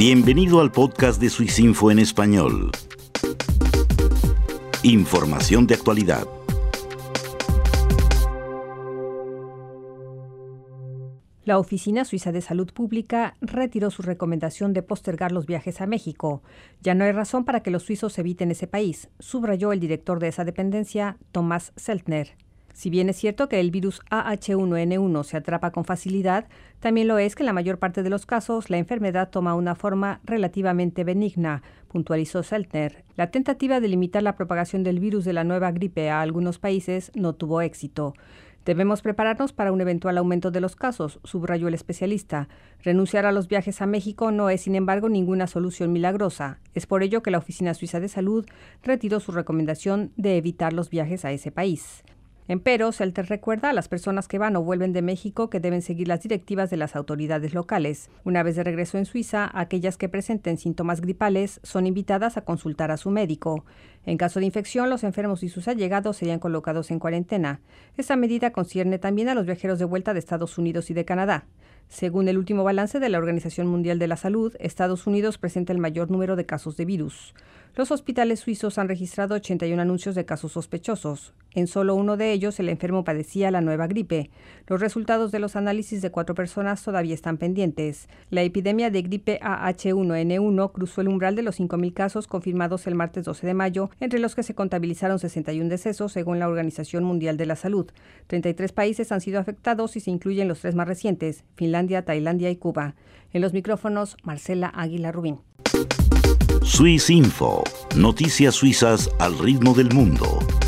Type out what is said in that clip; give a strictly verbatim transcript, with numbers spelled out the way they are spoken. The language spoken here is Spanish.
Bienvenido al podcast de Swissinfo en español. Información de actualidad. La Oficina Suiza de Salud Pública retiró su recomendación de postergar los viajes a México. Ya no hay razón para que los suizos eviten ese país, subrayó el director de esa dependencia, Thomas Seltner. Si bien es cierto que el virus A H uno N uno se atrapa con facilidad, también lo es que en la mayor parte de los casos la enfermedad toma una forma relativamente benigna, puntualizó Seltner. La tentativa de limitar la propagación del virus de la nueva gripe a algunos países no tuvo éxito. Debemos prepararnos para un eventual aumento de los casos, subrayó el especialista. Renunciar a los viajes a México no es, sin embargo, ninguna solución milagrosa. Es por ello que la Oficina Suiza de Salud retiró su recomendación de evitar los viajes a ese país. Empero, Seltner recuerda a las personas que van o vuelven de México que deben seguir las directivas de las autoridades locales. Una vez de regreso en Suiza, aquellas que presenten síntomas gripales son invitadas a consultar a su médico. En caso de infección, los enfermos y sus allegados serían colocados en cuarentena. Esta medida concierne también a los viajeros de vuelta de Estados Unidos y de Canadá. Según el último balance de la Organización Mundial de la Salud, Estados Unidos presenta el mayor número de casos de virus. Los hospitales suizos han registrado ochenta y uno anuncios de casos sospechosos. En solo uno de ellos, el enfermo padecía la nueva gripe. Los resultados de los análisis de cuatro personas todavía están pendientes. La epidemia de gripe A H uno N uno cruzó el umbral de los cinco mil casos confirmados el martes doce de mayo, entre los que se contabilizaron sesenta y uno decesos según la Organización Mundial de la Salud. treinta y tres países han sido afectados y se incluyen los tres más recientes, Finlandia, Tailandia y Cuba. En los micrófonos, Marcela Águila Rubín. Swissinfo, noticias suizas al ritmo del mundo.